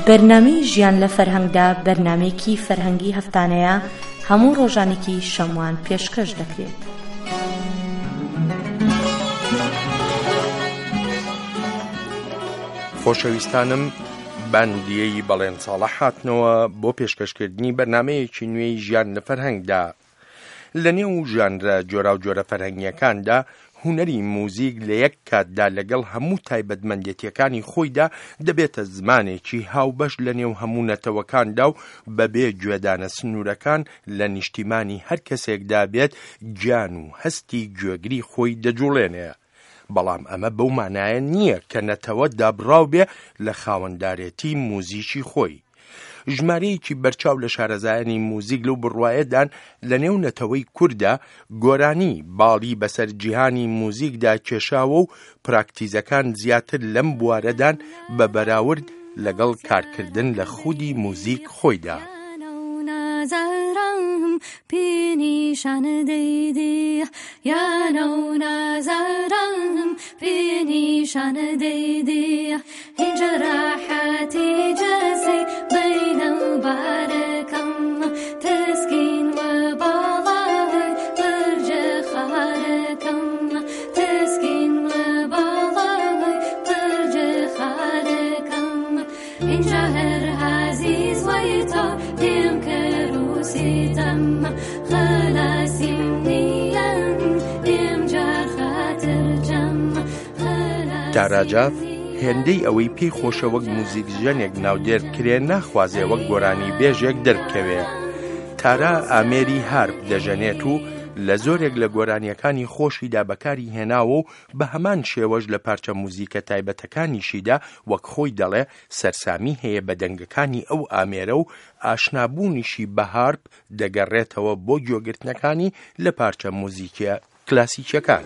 بەرنامەی ژیان لە فەرهەنگدا بەرنامەیەکی فەرهەنگی هەفتانەیە هەموو ڕۆژانێکی شەموان پێشکەش دەکرێت. خۆشەویستانم، باندیەی بەڵێن ساڵە هاتنەوە بۆ پێشکەشکردنی بەرنامەیەکی نوێی ژیان لە فەرهەنگدا. لە نێو ژانرە جۆرا و جۆرە فەرهەنگیەکاندا هونەری موزیک لە یەک کاتدا لەگەڵ هەموو تایبەتمەندێتیەکانی خۆیدا دەبێتە زمانێکی هاوبەش لە نێو هەموو نەتەوەکاندا و بەبێ گوێدانە سنوورەکان لە نیشتیمانی هەر کەسێکدا بێت گیان و هەستی گوێگری خۆی دەجوڵێنێ. بەڵام ئەمە بەو مانایە نییە کە نەتەوە دابڕاو بێ لە خاوەندارێتی موزیکی خۆی. ژمارەیەکی بەرچاو لە شارەزایانی موزیک لەو بڕوایەدان لە نێو نەتەوەی کووردە گۆرانی باڵی بەسەر جیهانی موزیکدا کێشاوە و پراکتیزەکان زیاتر لەم بوارەدان بە بەراورد لەگەڵ کارکردن لە خودی موزیک خۆیدا. پیشان دیدی یا نو نظرم پیشان دیدی اینجا راحتی جسی بین بارکم تسکین و بالای برج خارکم تسکین و بالای برج خارکم اینجا هر عزیز وی تو دیم کروسیتم تاراجاف هێندەی ئەوەی پێی خۆشە وەک موزیک ژەنێک ناودێر کرێ ناخوازێ وەک گۆرانی بێژێک دەربکەوێ. تارا ئامێری هارپ دەژەنێت و لە زۆرێک لە گۆرانیەکانی خۆشیدا بەکاری هێناوە و بە هەمان شێوەش لە پارچە موزیکە تایبەتەکانیشیدا وەک خۆی دەڵێ سەرسامی هەیە بە دەنگەکانی ئەو ئامێرە و ئاشنابوونیشی بە هارپ دەگەڕێتەوە بۆ گوێگرتنەکانی لە پارچە موزیکە کلاسیکیەکان.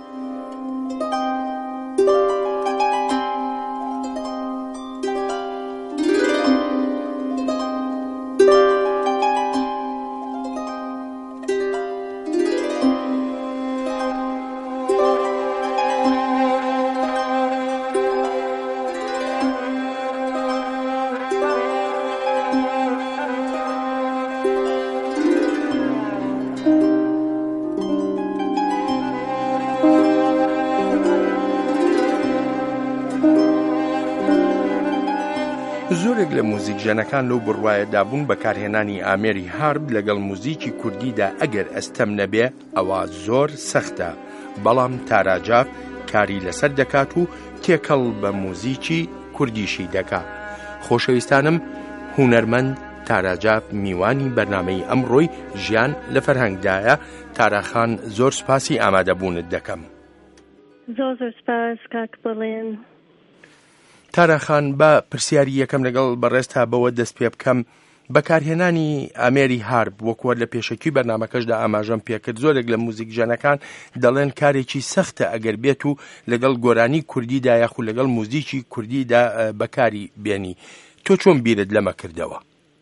زۆرێک لە موزیک ژەنەکان لەو بڕوایەدا بوون بەکارهێنانی ئامێری هارپ لەگەڵ موزیکی کوردیدا ئەگەر ئەستەم نەبێ ئەوە زۆر سەختە. بەڵام تاراجاف کاری لەسەر دەکات و تێکەڵ بە موزیکی کوردیشی دەکات. خۆشەویستانم، هونەرمەند تاراجاف میوانی بەرنامەی ئەمڕۆی ژیان لە فەرهەنگدایە. تاراخان، زۆر سپاسی ئامادەبوونت دەکەم. زۆر سپاس کاک بڵێن. تاراخان، بە پرسیاری یەکەم لەگەڵ بەڕێستا بەوە دەست پێ بکەم. بەکارهێنانی ئامێری هارپ وەکوە لە پێشەکی بەرنامەکەشدا ئاماژەم پێکرد، زۆرێک لە موزیک ژەنەکان دەڵێن کارێکی سەختە ئەگەر بێت و لەگەڵ گۆرانی کوردیدا یاخو لەگەڵ موزیکی کوردیدا بەکاری بێنی. تۆ چۆن بیرت لەمە کردەوە؟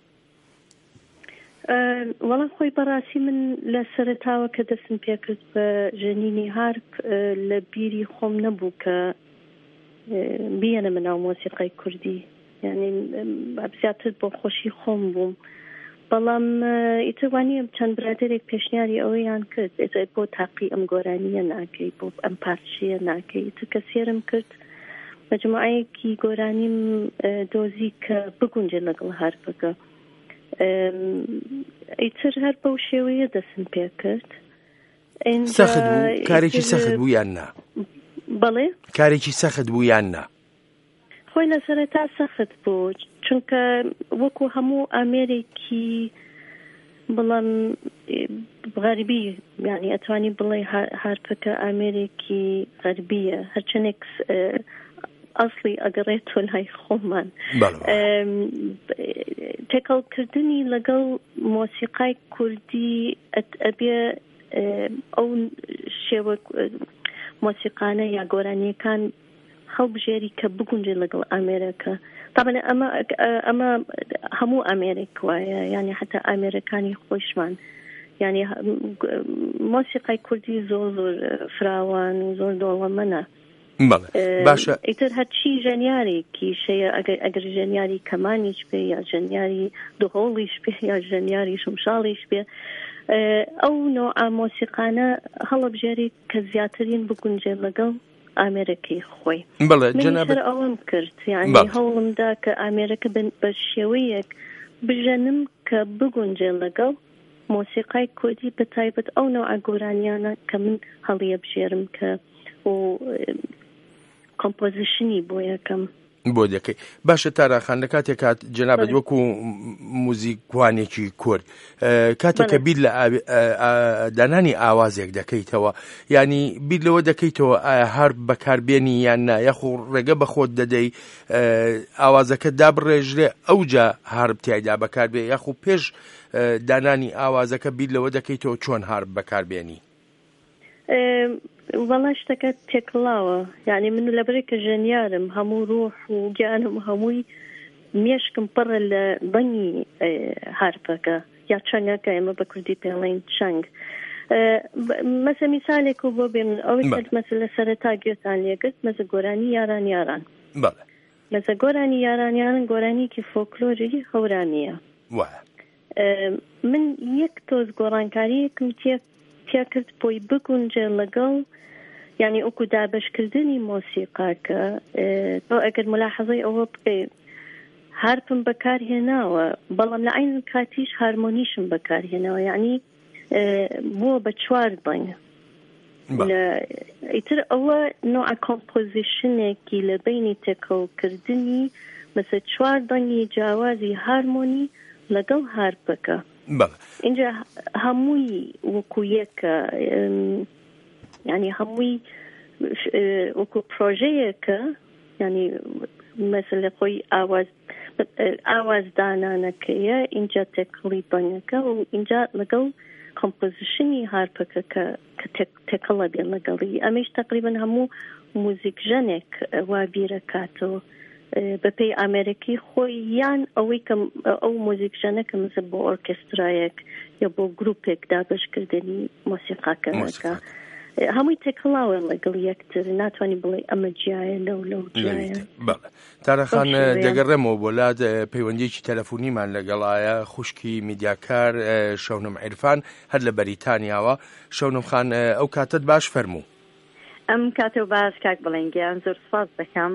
وەڵام خۆی بەڕاستی من لە سەرەتاوە کە دەستم پێکرد بە ژەنینی هارپ لە بیری خۆم نەبوو کە بیەنە مناو مۆسیقای کوردی، یعنی زیاتر بۆ خۆشی خۆم بووم. بەڵام ئیتوانیە چەند برادێک پێشنیاری ئەوەیان کرد بۆ تاقی ئەم گۆرانیە ناکەی، بۆ ئەم پارچەیە ناکەی. کە سێرم کرد مەجموعەیەکی گۆرانیم دۆزی کە بگونجێ لەگەڵ هارپەکە. ئیتر هەر بەو شێوەیە دەستم پێ کرد. سەخت بوو؟ کارێکی سەخت بوو یان نا؟ بەڵێ کارێکی سەخت بوو یان نا؟ خۆی لە سەرەتا سەخت بوو، چونکە وەکو هەموو ئامێرێکی بڵام غەربی، یعنی ئەتوانی بڵێ هارپەکە ئامێرێکی غەربیە، هەرچەنێک ئەسڵی ئەگەڕێتۆ لای خۆمان. تێکەڵکردنی لەگەڵ مۆسیقای کوردی ئەبێ ئەو شێوە مۆسیقانە یا گۆرانیەکان هەڵبژێری کە بگونجێ لەگەڵ ئامێرەکە. طبعا ئەمە هەموو ئامێرێک وایە، یعنی حتا ئامێرەکانی خۆشمان، یعنی مۆسیقای کوردی زۆر فراوان و زۆر دۆڵەمەنە. باشە ئیتر هەرچی ژەنیارێکی شەیە ئەگەر ژەنیاری کەمانیش بێ یا ژەنیاری دوهۆڵیش بێ یا ژەنیاری شمشاڵیش بێ ئەو نۆع مۆسیقانە هەڵەبژێری کە زیاترین بگونجێ لەگەڵ ئامێرەکەی خۆی منیشتر ئەوەم کرد یعنی هەوڵمدا کە ئامێرەکە بە شێوەیەک بژەنم کە بگونجێ لەگەڵ مۆسیقای کوردی بەتایبەت ئەو نۆع گۆرانیانە کە من هەڵیە بژێرم کە کۆمپۆزیشنی بۆ یەکەم بۆ دەکەی باشە تاراخان لە کاتێک کات جەنابەت وەکو موزیکوانێکی کورد کاتێککە بیر لە دانانی ئاوازێک دەکەیتەوە ینی بیر لەوە دەکەیتەوە ئایا هەر بەکاربێنی یان نا یەخۆ ڕێگە بە خۆت دەدەی ئاوازەکە دابڕێژرێ ئەوجا هەر تایدا بەکاربێ یاخۆ پێش دانانی ئاوازەکە بیر لەوە دەکەیتەوە چۆن هەر بەکاربێنی وەڵا شتەکە تێکڵاوە یعنی من لەبەرێ کە ژەنیارم هەموو ڕۆح و گیانم هەمووی مێشکم پڕە لە بەنی هارپەکە یا چەنگەکە ئێمە بە کوردی پێڵێن چەنگ مەسە میسالێک و بۆ بێ من ئەوەی مەسە لە سەرەتا گوێتان لێگرت مەسە گۆرانی یاران مەسە گۆرانی یاران گۆرانیکی فۆکلۆری هەورانیە من یەک تۆز گۆڕانکاریەکم تیا کرد بۆی بگونجێ لەگەڵ یعنی ئەوکو دابشکردنی مۆسیقاکە تۆ ئەگەر ملاحەزەی ئەوە بکەی هارپم بەکارهێناوە بەڵام لە عین کاتیش هارمۆنیشم بەکارهێناوە یعنی بۆ بە 4 دەنگ ئیتر ئەوە نوع کۆمپۆزیشنێکی لە بینی تێکەڵکردنی مەسە 4 دەنگی جیاوازی هارمۆنی لەگەڵ هارپەکە اینجا هەمووی وەکو یەکە یعنی هەمووی وەکو پرۆژەیەکە یعنی مەسەلە خۆی ئاوازدانانەکەیە اینجا تێکڵی بەنگەکە و اینجا لەگەڵ کۆمپۆزیشنی هارپەکە کە تێکەڵە بێن لەگەڵی ئەمەش تقریبا هەموو موزیک ژەنێک وا بیرەکاتەوە بەپێی ئامێرەکی خۆی یان ئەوەی کە ئەو موزیک ژەنەکە مەسە بۆ ئۆرکێسترایەک یا بۆ گروپێک دابشکردنی مۆسیقاکەەکە هەمووی تێکڵاوە لەگەڵ یەکتر ناتوانانی بڵێ ئەمە جیایە لەو جیایە تارەخان دەگەڕێمەوە بۆ لات پەیوەندیکی تەلەفۆنیمان لەگەڵایە خوشکی میدیاکار شەونم عیرفان هەر لە بەریتانیاوە شەونم خان ئەو کاتت باش فەرموو ئەم کاتێ باش کاک بڵێنگیان زۆر سپاس دەکەم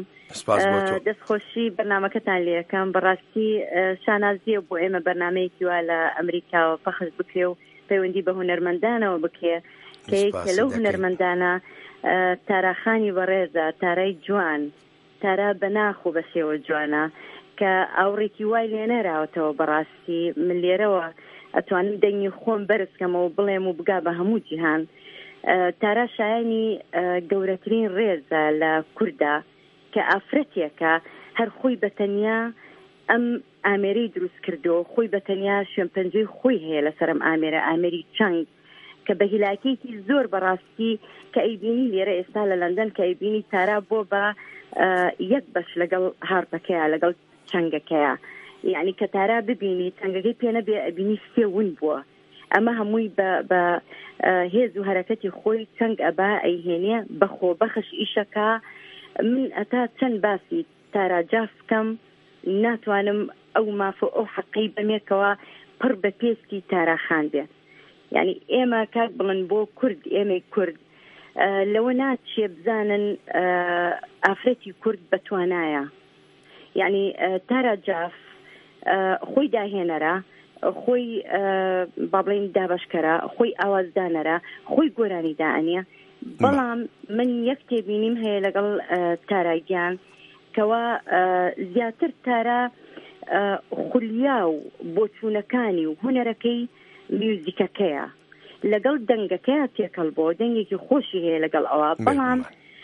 دەستخۆشی بەرنامەکەتان لێ یەکەم بەڕاستی شانازیە بۆ ئێمە بەرنامەیەکی وا لە ئەمریکاوە پەخش بکرێ و پەیوەندی بە هونەرمەندانەوە بکێ کە لەو هونەرمەندانە تاراخانی بەڕێزە تارای جوان تارا بەناخ و بەسێوە جوانە کە ئاوڕێکی وای لێ نەراوەتەوە بەڕاستی من لێرەوە ئەتوانم دەنگی خۆم بەرزکەمەوە بڵێم و بگا بە هەموو جیهان تارا شایانی گەورەترین ڕێزە لە کووردا کە ئافرەتێکە هەر خۆی بەتەنیا ئەم ئامێرەی دروست کردو خۆی بەتەنیا شوێنپەنجەی خۆی هەیە لەسەر ئەم ئامێری چەنگ کە بە هیلاکێکی زۆر بەڕاستی کە ئەیبینی لێرە ئێستا لە لەندەن کە ئەیبینی تارا بۆ بە یەک بەش لەگەڵ هارپەکەیە لەگەڵ چەنگەکەیە یعنی کە تارا ببینی چەنگەکەی پێ نەبێ ئەبینی سێون بووە ئەمە هەمووی بە هێز و هەرەکەتی خۆی چەنگ ئەبا ئەیهێنێ بەخۆ بەخش ئیشەکە من ئەتا چەند باسی تارا جافکەم ناتوانم ئەو مافۆ ئەو حەقی بەمێکەوە پڕ بە پێستی تاراخان بێ یعنی ئێمە کات بڵن بۆ کورد ئێمەی کورد لەوە ناچێ بزانن ئافرەتی کورد بەتوانایە یعنی تارا جاف خۆی داهێنەرە خۆی بابڵین دابشکەرە خۆی ئاوازدانەرە خۆی گۆرانی دائنیە بەڵام من یەک تێبینیم هەیە لەگەڵ تاراگیان کەوا زیاتر تارا خولیا و بۆچوونەکانی و هونەرەکەی میوزیکەکەیە لەگەڵ دەنگەکەیە تێکەڵ بۆ دەنگێکی خۆشی هەیە لەگەڵ ئەوە بەڵام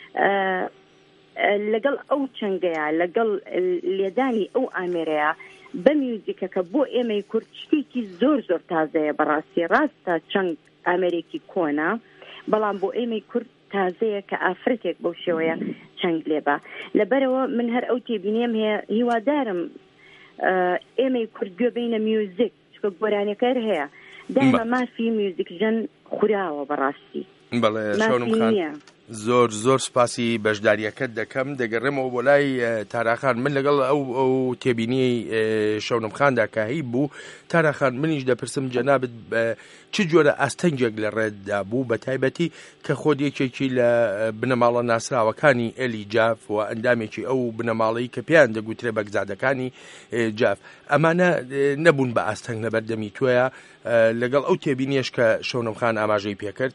لەگەڵ ئەو چەنگەیە لەگەڵ لێدانی ئەو ئامێرەیە بە میوزیکەکە بۆ ئێمەی کورد شتێکی زۆر زۆر تازەیە بەڕاستی ڕاستە چەنگ ئامێرێکی کۆنا بەڵام بۆ ئێمەی کورد تازەیە کە ئافرەتێک بەو شێوەیە چەنگ لێبە لەبەرەوە من هەر ئەو تێبینیم هەیە هیوادارم ئێمەی کورد گوێ بینە میوزیک چکە گۆرانەکەر هەیە دایمە مافی میوزیک ژەن خوراوە بەڕاستی بەڵێ شەونم خان زۆر سپاسی بەشداریەکەت دەکەم. دەگەڕێمەوە بۆ لای تاراخان. من لەگەڵ ئەو تێبینی شەونمخاندا کە هی بوو، تاراخان منیش دەپرسم جەنابەت چ جۆرە ئاستەنجێک لە ڕێدا بوو بە تایبەتی کە خۆت یەکێکی لە بنەماڵە ناسراوەکانی ئێلی جاف و ئەندامێکی ئەو بنەماڵەی کە پێیان دەگوترێ بەگزادەکانی جاف، ئەمانە نەبوون بە ئاستەنگ لە بەردەمی تۆیە لەگەڵ ئەو تێبینیش کە شەونمخان ئاماژەی پێکرد؟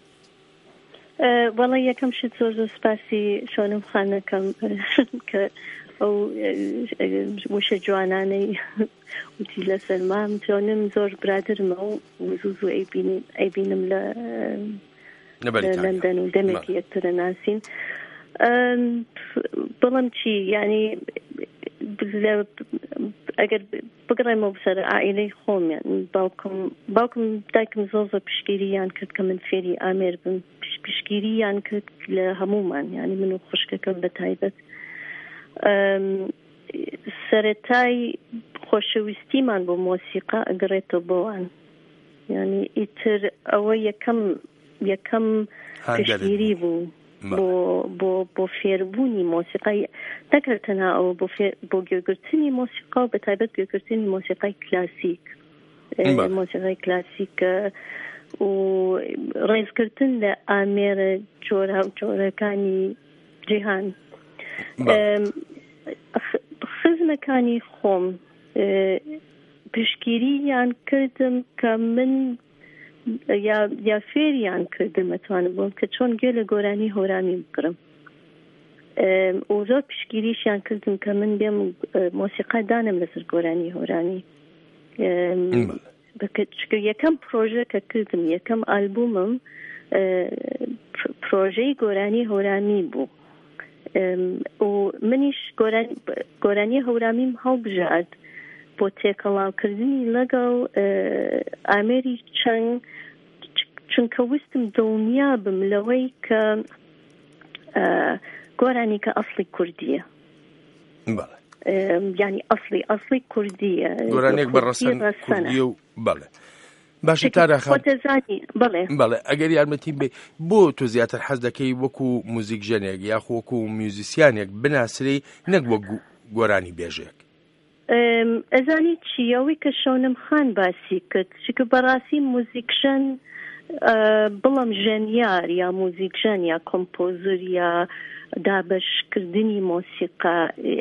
وەڵی یەکەم شت زۆر سپاسی شەونمخانەکەم کە ئەو وشە جوانانەی وتی لەسەر مام چۆنم زۆر برادرمە و زوو ئەیبینم لە لەندەن و دەمێکی یەکترە ناسین. بڵم چی یعنی ئەگەر بگڕێمەوە بسەر ئائیلەی خۆم، باوکم دایکم زۆر پشگیریان کرد کە من فێری ئامێر بم، پشگیریان کرد لە هەمومان، یعنی من و خوشکەکەم بە تایبەت. سەرەتای خۆشەویستیمان بۆ مۆسیقا ئەگەڕێتەوە بۆوان، یعنی ئیتر ئەوە یەکەم پشگیری بوو بۆ فێربوونی مۆسیقای، نەکرد تەنها ئەوە بۆ گوێگرتنی مۆسیقا و بە تایبەت گوێگرتنی مۆسیقای کلاسیک، مۆسیقای کلاسیک و ڕێزگرتن لە ئامێرە جۆرەکانی جیهان. خزمەکانی خۆم پشگیریان کردم کە من یا فێریان کردم ئەتوانم بۆم کە چۆن گوێ لە گۆرانی هۆرامی بگرم، و زۆر پشگیریشیان کردم کە من بێم مۆسیقا دانم لەسەر گۆرانی هۆرانی. یەکەم پرۆژە کە کردم، یەکەم ئالبومم پرۆژەی گۆرانی هۆرامی بوو و منیش گۆرانی هەورامیم هەڵبژارد بۆ تێکەڵاوکردنی لەگەڵ ئامێری چەنگ، چونکە وستم دڵنیا بم لەوەی کە گۆرانی کە ئەسڵی کوردیە، یعنی ئەسڵی کوردیە، گۆرانێک بەڕەسەن کوردیە و بەڵێ. باشە تاراخان، بەڵێ ئەگەر یارمەتیم بێ بۆ تۆ زیاتر حەز دەکەی وەکو موزیکژەنێک یاخۆ وەکو میوزیسیانێک بناسری نەک وە گۆرانی بێژێک؟ ئەزانی چیەوەی کە شەونمخان باسی کرد، چکە بەڕاستی موزیکژەن بڵم ژەنیار یا موزیکژەن یا کۆمپۆزر یا دابەشکردنی مۆسیقا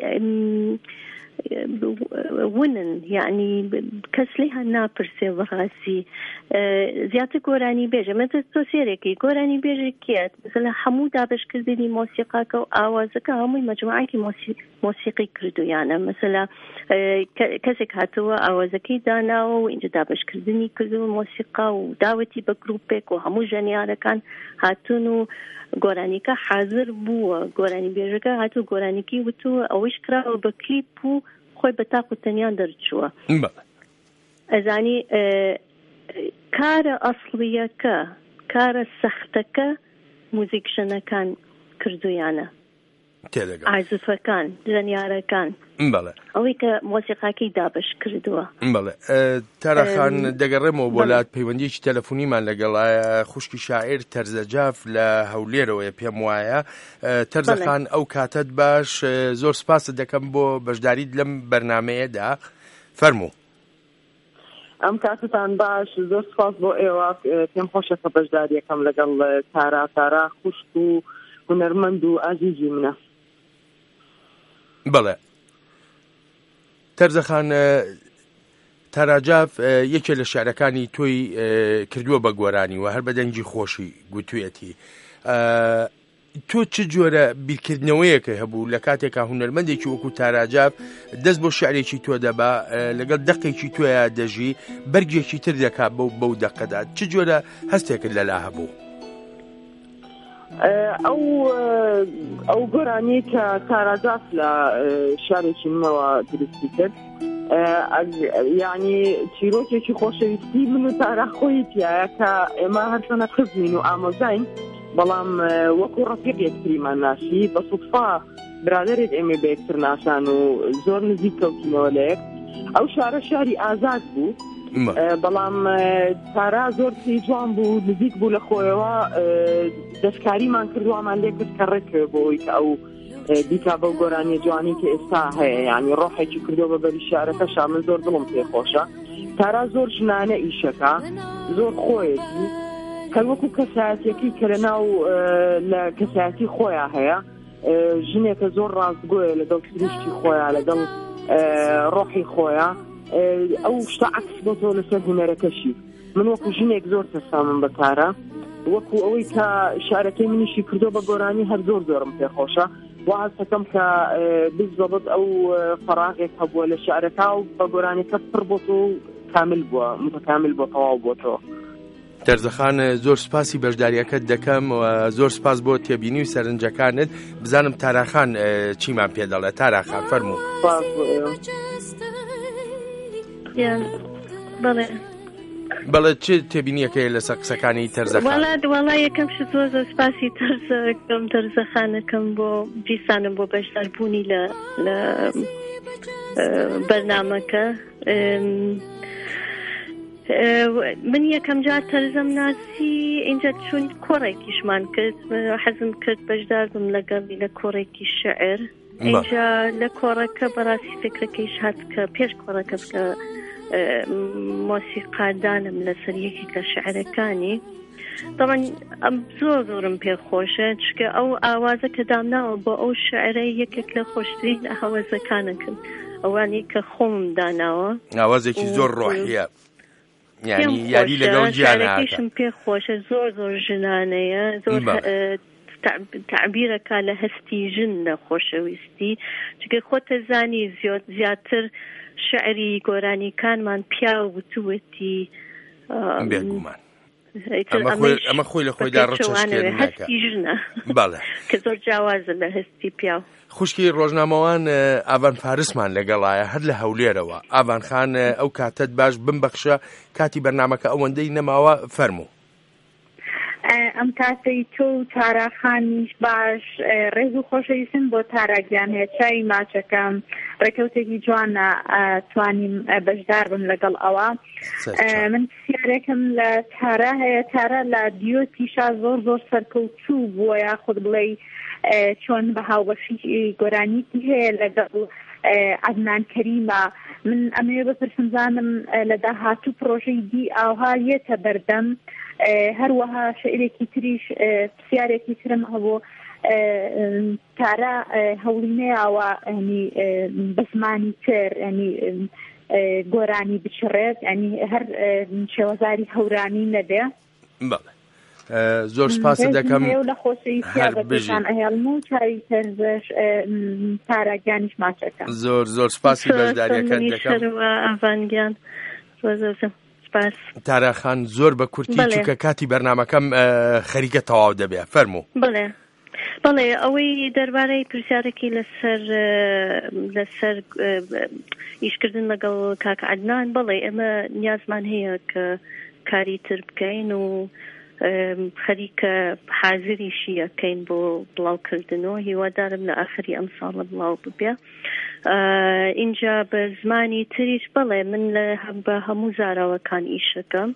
ونن، یعنی کەس لێ هەن ناپرسێ بەڕاستی زیاتر گۆرانی بێژە. مەتە تۆ سێرێکی گۆرانی بێژێکیت مثلا هەموو دابشکردنی مۆسیقاکە و ئاوازەکە هەمووی مەجموعەکی مۆسیقی کردویانە. مثلا کەسێک هاتووە ئاوازەکەی داناوە و اینجا دابشکردنی کردو مۆسیقا و داوەتی بە گروپێک و هەموو ژەنیارەکان هاتون و گۆرانیکە حاضر بووە، گۆرانی بێژەکە هاتوو گۆرانیکی وتووە ئەوەش کراوە بە کلیپ و خۆی بە تاق و تەنیان دەرچووە. ئەزانی کارە ئەسڵیەکە، کارە سەختەکە موزیکشنەکان کردویانە، عازفەکان، ژەنیارەکان، ئەوەی کە مۆسیقاکەی دابش کردووە. بەڵێ تاراخان، دەگەڕێمەوە بۆ لات پەیوەندیەکی تەلەفۆنیمان لەگەڵایە خوشکی شاعیر تەرزەجاف لە هەولێرەوەیە پێم وایە. تەرزەخان، ئەو کاتت باش، زۆر سپاست دەکەم بۆ بەشداریت لەم بەرنامەیەدا. فەرموو. ئەم کاتتان باش، زۆر سپاس بۆ ئێوە، پێم خۆشە کە بەشداریەکەم لەگەڵ تارا خوشک و هونەرمەند و ئازیزی منە. بەڵێ تەرزەخان، تاراجاف یەکێ لە شعرەکانی تۆی کردووە بە گۆرانی و هەر بە دەنگی خۆشی گوتوویەتی. تۆ چ جۆرە بیرکردنەوەیەکە هەبوو لە کاتێکا هونەرمەندێکی وەکو تاراجاف دەست بۆ شعرێکی تۆ دەبا، لەگەڵ دەقێکی تۆیە دەژی، بەرگێکی تر دەکات بەو دەقەدا، چ جۆرە هەستێکت لەلا هەبوو؟ ئەو گۆرانی کە تاراجاف لە شارێکی منەوە دروستی کرد، یعنی چیرۆکێکی خۆشەویستی من و تارا خۆی تایە کە ئێمە هەرچەنە خزمین و ئامۆزاین، بەڵام وەکو ڕەفیق یەکتریمان ناشی، بە سوودفا برادەرێک ئێمە بە یەکتر ناسان و زۆر نزیک کەوتینەوە لە یەک. ئەو شارە شاری ئازاد بوو بەڵام تارا زۆر جوان بوو نزیک بوو لە خۆیەوە دەستکاریمان کردووامان لێ کرد کە ڕێک بۆی کە ئەو دیکا بەو گۆرانی جوانی کە ئێستا هەیە یعنی ڕۆحێکی کردو بە بەری شارەکەشا من زۆر دڵم پێخۆشە تارا زۆر ژنانە ئیشەکە زۆر خۆیەتی کە وەکو کەسایەتیەکەی کە لەناو لە کەسایەتی خۆیان هەیە ژنێکە زۆر ڕاستگۆیە لەگەڵ سروشتی خۆیان لەگەڵ ڕۆحی خۆیان ئەو شتە عکس بۆ تۆ لەسەر هونەرەکەشی من وەکو ژنێک زۆر تەسامم بە تارە وەکو ئەوەی کە شارەکەی منیشی کردو بە گۆرانی هەر زۆر زۆرم پێخۆشە واز دەکەم کە بزەبت ئەو فەراغێک هەبووە لە شارەکە و بە گۆرانەکە پڕ بۆ تۆ کامل بووە متکامل بۆ تەواو بۆ تۆ تەرزەخان زۆر سپاسی بەشداریەکەت دەکەم و زۆر سپاس بۆ تێبینی و سەرنجەکانت بزانم تاراخان چیمان پێ دەڵێ تاراخان فەرموو بەڵێ چ تێبینیەکەی لەسەر قسەکانی تەرزەخان وەڵا یەکەم ش زۆر زۆر سپاسی تەرزەخانەکەم بۆ دیسانم بۆ بەشداربوونی لە بەرنامەکە من یەکەم جار تەرزەم ناسی اینجا چون کۆڕێکیشمان کرد حەزم کرد بەشدار بم لەگەڵی لە کۆڕێکی شعر اینجا لە کۆڕەکە بەڕاستی فکرەکەیش هات کە پێش کۆڕەکە بکە مۆسیقادانم لەسەر یەکێک لە شعرەکانی طبعا زۆر زۆرم پێخۆشە چکە ئەو ئاوازە کە دامناوە بۆ ئەو شعرە یەکێک لە خۆشترین هەوەزەکانەکەن ئەوانی کە خۆم داناوە ئاوازێکی زۆر ڕۆحیە یعنی یاری لەگەڵ جیانەکەشم پێخۆشە زۆر زۆر ژنانەیە زۆر تعبیرەکە لە هەستی ژن لە خۆشەویستی چکە خۆتە زانی زیاتر شعری گۆرانیکانمان پیا وتوەتی بێگومان ئەمە خۆی لە خۆیدا ڕەچەشکێنەکە بەڵێ کە زۆر جیاوازە لە هەستی پیا خوشکی ڕۆژنامەوان ئاوان فارسمان لەگەڵایە هەر لە هەولێرەوە ئاوان خان ئەو کاتت باش بمبەخشە کاتی بەرنامەکە ئەوەندەی نەماوە فەرموو ئەم کاتەی تۆ و تاراخانیش باش ڕێز و خۆشەویستم بۆ تاراگیان هەیە چای ماچەکەم ڕێکەوتێکی جوانە توانیم بەشدار بم لەگەڵ ئەوە من پرسیارێکم لە تارا هەیە تارا لە دیۆتیشا زۆر زۆر سەرکەوتوو بووە یاخود بڵێ چۆن بە هاوبەشی گۆرانیتی هەیە لەگەڵ عەدنان کەریمە من ئەمەوێ بپرسم زانم لە داهاتوو پرۆژەی دی ئاوها یێتە بەردەم هەروەها شعرێکی تریش پرسیارێکی ترم هەبوو تارا هەوڵینەیەوە ینی بە زمانی تر ینی گۆرانی بچڕێت ینی هەر شێوەزاری هەورانی نەبێ زۆر سپاس دەکەم لە خۆشەویستیان ئەهێڵم و چاوی تەرزەش تاراگیانیش ماچەکە زۆر سپاسی بەشداریەکەت دەکەم ئەڤانگیان تاراخان زۆر بە کورتی چونکە کاتی بەرنامەکەم خەریکە تەواو دەبێ فەرموو بەڵێ ئەوەی دەربارەی پرسیارێکی لەسەر ئیشکردن لەگەڵ کاکە عەدنان بەڵێ ئێمە نیازمان هەیە کە کاری تر بکەین و خەریکە حازریشی ئەکەین بۆ بڵاوکردنەوە هیوادارم لە ئاخری ئەم ساڵە بڵاو ببێ اینجا بە زمانی تریش بەڵێ من بە هەموو زاراوەکان ئیشەکەم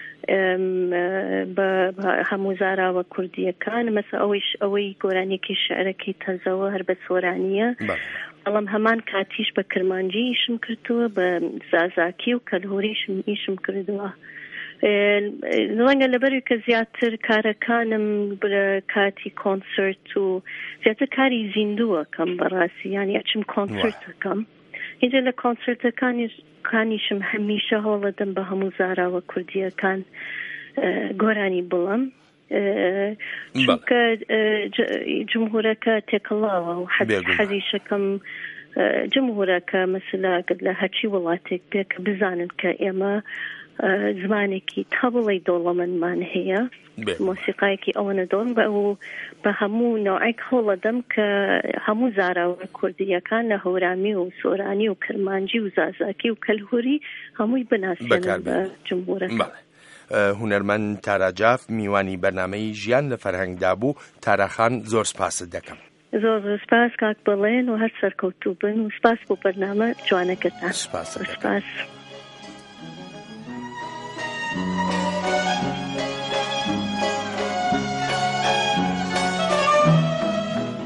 بە هەموو زاراوە کوردیەکان مەسە ئەوەی گۆرانێکی شعرەکەی تەزەوە هەر بە سۆرانیە بەڵام هەمان کاتیش بە کرمانجی ئیشم کردووە بە زازاکی و کەلهۆریشم ئیشم کردووە ڕەنگە لەبەروی کە زیاتر کارەکانم کاتی کۆنسرت و زیاتر کاری زیندووەکەم بەڕاستی یانی ئەچم کۆنسرتەکەم اینجا لە کۆنسرتەکانیشم هەمیشە هەوڵەدەم بە هەموو زاراوە کوردیەکان گۆرانی بڵم چونکە جمهورەکە تێکەڵاوە و حەزیشەکەم جمهورەکە مەسەلا لە هەرچی وڵاتێک بێ کە بزانن کە ئێمە زمانێکی تا بڵێ دۆڵەمەندمان هەیە مۆسیقایەکی ئەوەنە دۆڵم بە هەموو نەوعێک هەوڵەدەم کە هەموو زاراوە کوردیەکان لە هەورامی و سۆرانی و کرمانجی و زازاکی و کەلهوری هەمووی بناسیێنن بە جمهورەکە هونەرمەند تاراجاف میوانی بەرنامەی ژیان لە فەرهەنگدا بوو تاراخان زۆر سپاست دەکەم زۆر سپاس کاک بڵێن و هەر سەرکەوتوو بن و سپاس بۆ بەرنامە جوانەکەتان سپاس